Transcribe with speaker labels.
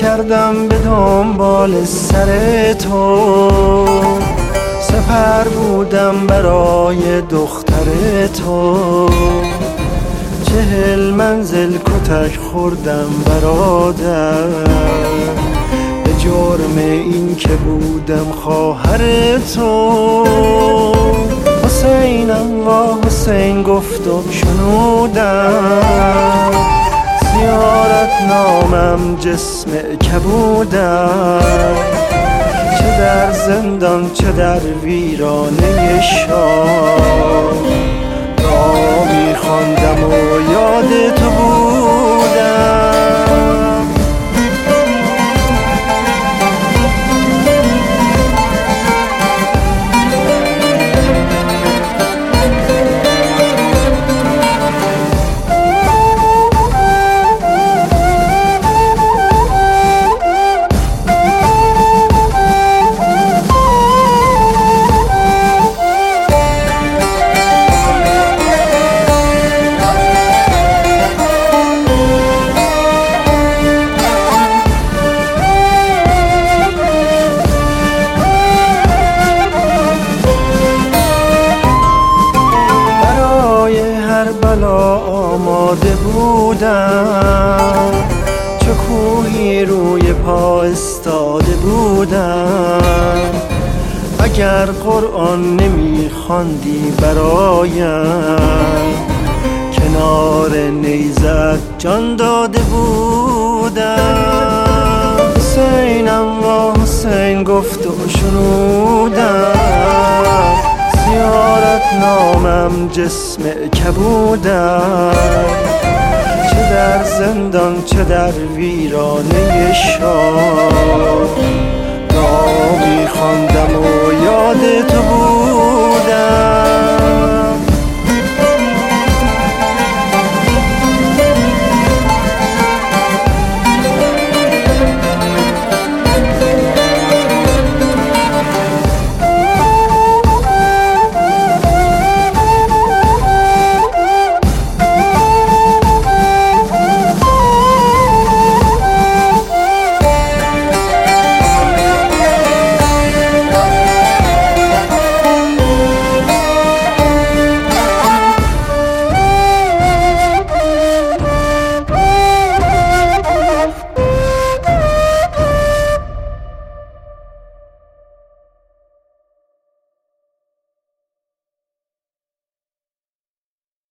Speaker 1: کردم به دنبال سر تو، سپر بودم برای دختر تو. 40 منزل کتک خوردم برادر، به جرم این که بودم خواهر تو. حسینم و حسین گفت و شنودم، زیارت نامم جسم کبودم. چه در زندان چه در ویرانه شاه، نامی خواندم و یاد تو بودم. بلا آماده بودم، چو کوهی روی پا استاده بودم. اگر قرآن نمیخواندی برایم، کنار نیزت جان داده بودم. حسینم و حسین گفت و شنودم، زیارت نامم جسم کبودم. چه در زندان چه در ویرانه شاه، نامی خواندم و یاد تو بود.